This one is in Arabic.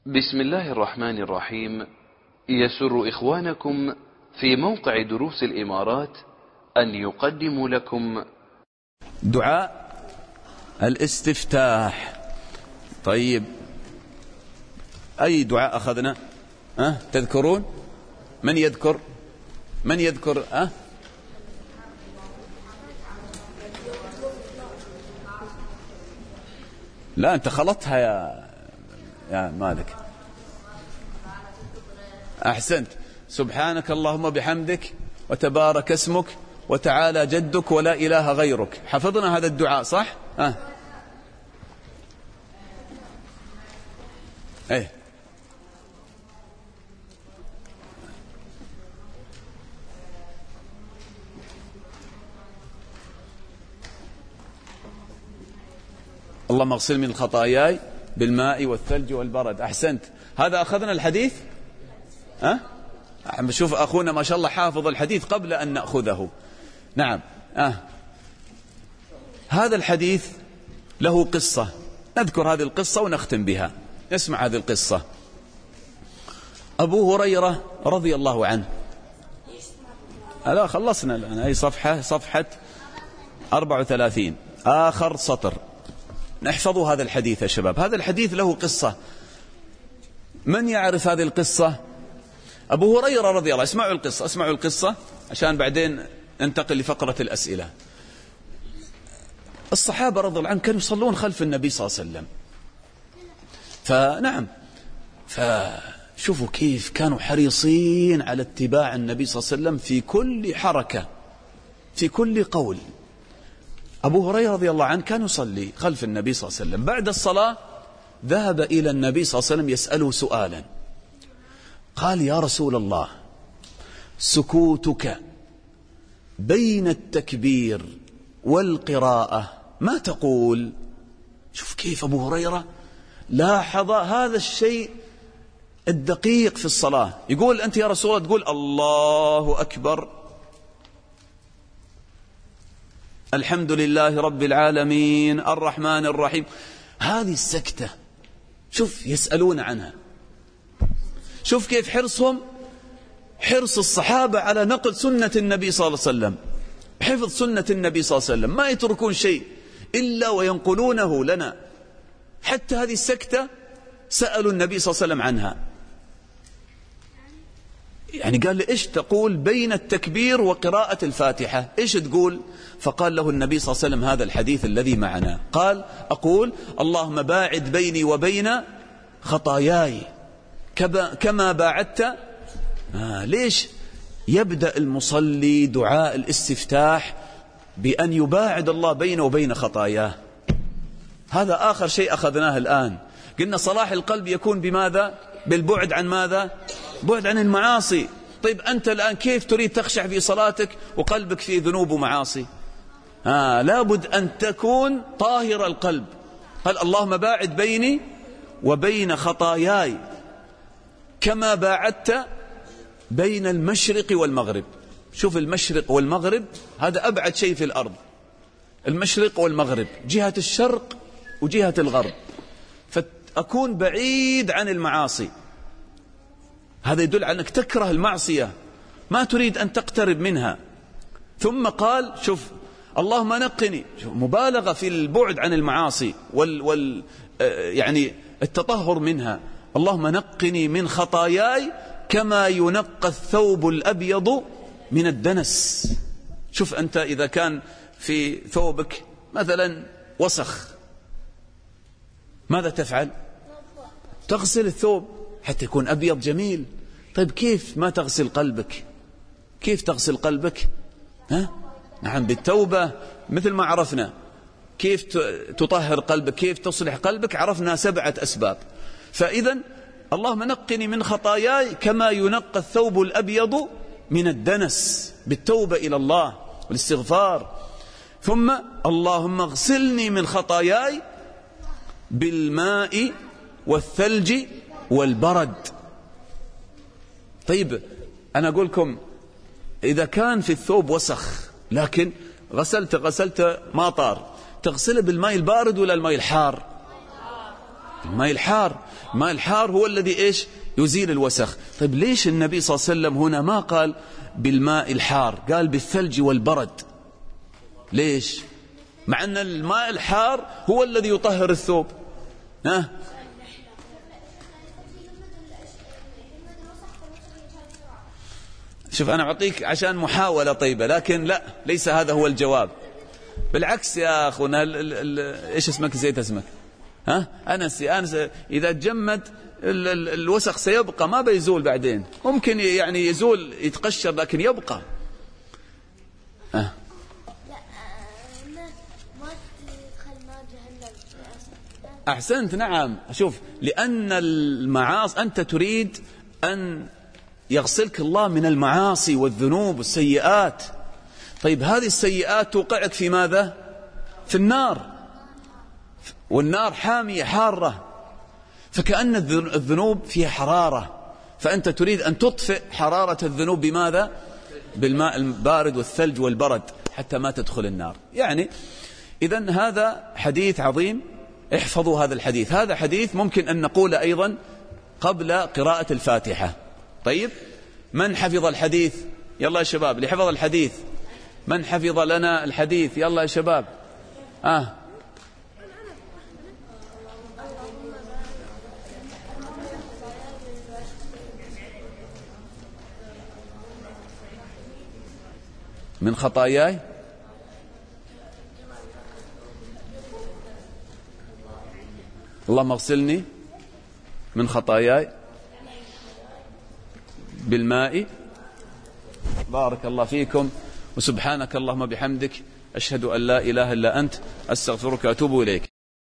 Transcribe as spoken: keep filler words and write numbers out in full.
بسم الله الرحمن الرحيم. يسر إخوانكم في موقع دروس الإمارات أن يقدموا لكم دعاء الاستفتاح. طيب، أي دعاء أخذنا؟ أه؟ تذكرون؟ من يذكر؟ من يذكر؟ أه؟ لا، أنت خلطها يا يا مالك. أحسنت. سبحانك اللهم بحمدك وتبارك اسمك وتعالى جدك ولا إله غيرك. حفظنا هذا الدعاء صح؟ أه. ايه اللهم اغسل من خطاياي بالماء والثلج والبرد. أحسنت. هذا أخذنا الحديث. أه؟ بشوف أخونا ما شاء الله حافظ الحديث قبل أن نأخذه. نعم. أه. هذا الحديث له قصة، نذكر هذه القصة ونختم بها. اسمع هذه القصة. أبو هريرة رضي الله عنه. لا خلصنا الآن. أي صفحة؟ صفحة أربعة وثلاثين آخر سطر. نحفظوا هذا الحديث يا شباب. هذا الحديث له قصة. من يعرف هذه القصة؟ أبو هريرة رضي الله. اسمعوا القصة، اسمعوا القصة عشان بعدين ننتقل لفقرة الأسئلة. الصحابة رضي الله عنهم كانوا يصلون خلف النبي صلى الله عليه وسلم. فنعم، فشوفوا كيف كانوا حريصين على اتباع النبي صلى الله عليه وسلم في كل حركة، في كل قول. أبو هريرة رضي الله عنه كان يصلي خلف النبي صلى الله عليه وسلم. بعد الصلاة ذهب إلى النبي صلى الله عليه وسلم يسأله سؤالا. قال: يا رسول الله، سكوتك بين التكبير والقراءة ما تقول؟ شوف كيف أبو هريرة لاحظ هذا الشيء الدقيق في الصلاة. يقول: أنت يا رسول الله تقول الله أكبر، الحمد لله رب العالمين، الرحمن الرحيم. هذه السكتة شوف يسألون عنها. شوف كيف حرصهم، حرص الصحابة على نقل سنة النبي صلى الله عليه وسلم، حفظ سنة النبي صلى الله عليه وسلم، ما يتركون شيء إلا وينقلونه لنا. حتى هذه السكتة سألوا النبي صلى الله عليه وسلم عنها. يعني قال لي: إيش تقول بين التكبير وقراءة الفاتحة؟ إيش تقول؟ فقال له النبي صلى الله عليه وسلم هذا الحديث الذي معنا. قال: أقول اللهم باعد بيني وبين خطاياي كما باعدت. آه ليش يبدأ المصلي دعاء الاستفتاح بأن يباعد الله بينه وبين خطاياه؟ هذا آخر شيء أخذناه الآن. قلنا صلاح القلب يكون بماذا؟ بالبعد عن ماذا؟ بعد عن المعاصي. طيب أنت الآن كيف تريد تخشع في صلاتك وقلبك فيه ذنوب ومعاصي؟ آه لابد أن تكون طاهر القلب. قال: اللهم باعد بيني وبين خطاياي كما باعدت بين المشرق والمغرب. شوف المشرق والمغرب هذا أبعد شيء في الأرض. المشرق والمغرب، جهة الشرق وجهة الغرب، فأكون بعيد عن المعاصي. هذا يدل على أنك تكره المعصية، ما تريد أن تقترب منها. ثم قال: شوف اللهم نقني، مبالغة في البعد عن المعاصي وال, وال يعني التطهر منها. اللهم نقني من خطاياي كما ينقى الثوب الأبيض من الدنس. شوف أنت إذا كان في ثوبك مثلا وسخ ماذا تفعل؟ تغسل الثوب حتى يكون أبيض جميل. طيب كيف ما تغسل قلبك؟ كيف تغسل قلبك؟ ها؟ نعم، بالتوبة. مثل ما عرفنا كيف تطهر قلبك، كيف تصلح قلبك، عرفنا سبعة أسباب. فإذا اللهم نقني من خطاياي كما ينقى الثوب الأبيض من الدنس، بالتوبة إلى الله والاستغفار. ثم اللهم اغسلني من خطاياي بالماء والثلج والبرد. طيب أنا أقول لكم إذا كان في الثوب وسخ لكن غسلت غسلت ما طار، تغسله بالماء البارد ولا الماء الحار؟ الماء الحار. الماء الحار هو الذي إيش يزيل الوسخ. طيب ليش النبي صلى الله عليه وسلم هنا ما قال بالماء الحار، قال بالثلج والبرد؟ ليش؟ مع أن الماء الحار هو الذي يطهر الثوب. ها؟ شوف أنا أعطيك عشان محاولة طيبة، لكن لا، ليس هذا هو الجواب. بالعكس يا أخونا، إيش اسمك؟ زيت اسمك؟ ها؟ أنس. أنس إذا تجمد ال ال الوسخ سيبقى، ما بيزول بعدين. ممكن يعني يزول يتقشر لكن يبقى. أه. أحسنت، نعم. شوف، لأن المعاصي أنت تريد أن يغسلك الله من المعاصي والذنوب والسيئات. طيب هذه السيئات توقعك في ماذا؟ في النار، والنار حامية حارة، فكأن الذنوب فيها حرارة، فأنت تريد أن تطفئ حرارة الذنوب بماذا؟ بالماء البارد والثلج والبرد حتى ما تدخل النار. يعني إذن هذا حديث عظيم، احفظوا هذا الحديث. هذا حديث ممكن أن نقول أيضا قبل قراءة الفاتحة. طيب من حفظ الحديث؟ يلا يا شباب، اللي حفظ الحديث، من حفظ لنا الحديث؟ يلا يا شباب. آه من خطاياي اللهم اغسلني من خطاياي بالماء. بارك الله فيكم، وسبحانك اللهم بحمدك، أشهد أن لا إله إلا أنت، أستغفرك وأتوب إليك.